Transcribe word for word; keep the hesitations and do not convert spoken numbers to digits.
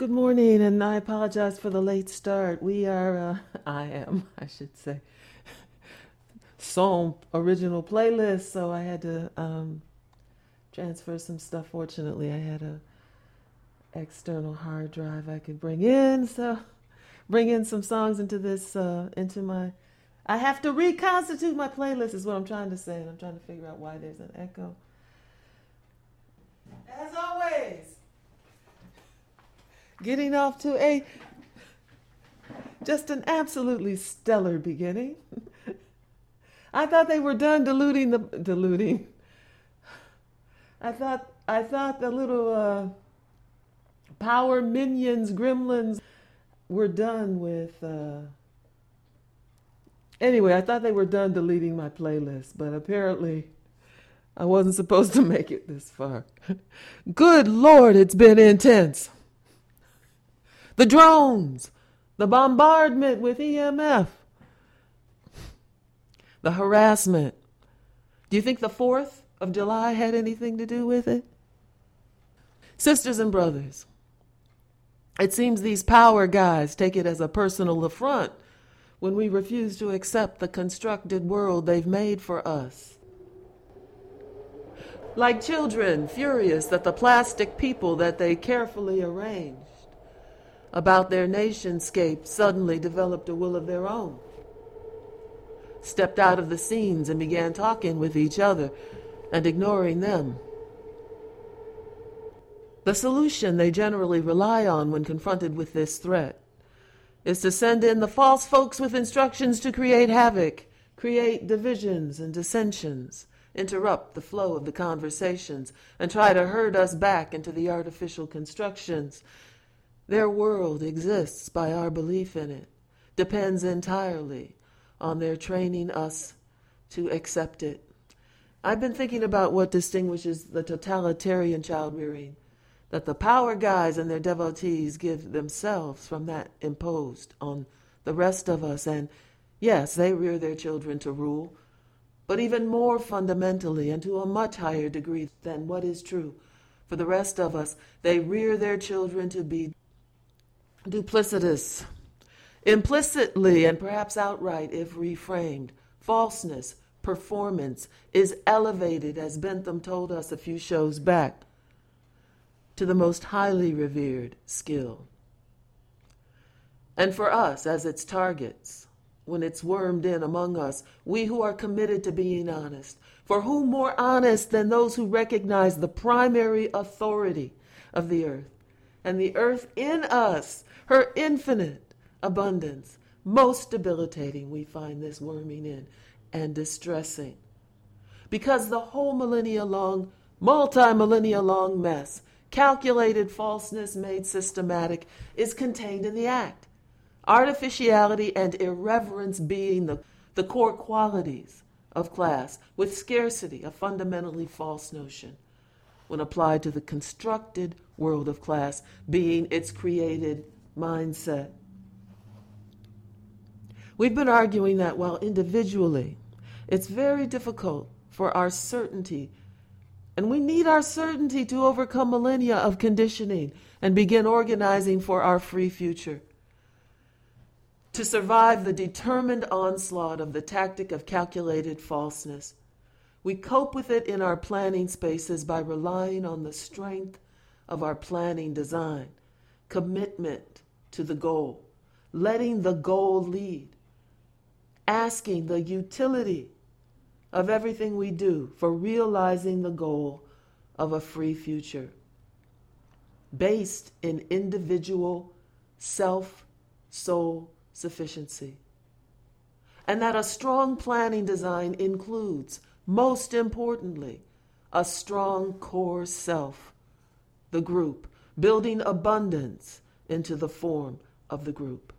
Good morning, and I apologize for the late start. We are, uh, I am, I should say, song original playlist, so I had to um, transfer some stuff. Fortunately, I had a external hard drive I could bring in, so bring in some songs into this, uh, into my. I have to reconstitute my playlist, is what I'm trying to say, and I'm trying to figure out why there's an echo. As always. Getting off to a just an absolutely stellar beginning. I thought they were done diluting the diluting. I thought I thought the little uh, power minions, gremlins, were done with. Uh... Anyway, I thought they were done deleting my playlist, but apparently I wasn't supposed to make it this far. Good Lord, it's been intense. The drones, the bombardment with E M F, the harassment. Do you think the fourth of July had anything to do with it? Sisters and brothers, it seems these power guys take it as a personal affront when we refuse to accept the constructed world they've made for us. Like children furious that the plastic people that they carefully arranged about their nationscape suddenly developed a will of their own, stepped out of the scenes and began talking with each other and ignoring them. The solution they generally rely on when confronted with this threat is to send in the false folks with instructions to create havoc, create divisions and dissensions, interrupt the flow of the conversations, and try to herd us back into the artificial constructions. Their world exists by our belief in it, depends entirely on their training us to accept it. I've been thinking about what distinguishes the totalitarian child rearing that the power guys and their devotees give themselves from that imposed on the rest of us. And yes, they rear their children to rule, but even more fundamentally and to a much higher degree than what is true for the rest of us, they rear their children to be duplicitous, implicitly and perhaps outright if reframed. Falseness, performance is elevated, as Bentham told us a few shows back, to the most highly revered skill. And for us, as its targets, when it's wormed in among us, we who are committed to being honest, for whom more honest than those who recognize the primary authority of the earth, and the earth in us, her infinite abundance, most debilitating we find this worming in and distressing. Because the whole millennia-long, multi-millennia-long mess, calculated falseness made systematic, is contained in the act. Artificiality and irreverence being the, the core qualities of class, with scarcity a fundamentally false notion when applied to the constructed world of class being its created mindset. We've been arguing that while individually it's very difficult for our certainty, and we need our certainty to overcome millennia of conditioning and begin organizing for our free future, to survive the determined onslaught of the tactic of calculated falseness. We cope with it in our planning spaces by relying on the strength of our planning design, commitment to the goal, letting the goal lead, asking the utility of everything we do for realizing the goal of a free future, based in individual self-soul sufficiency. And that a strong planning design includes, most importantly, a strong core self, the group, building abundance into the form of the group.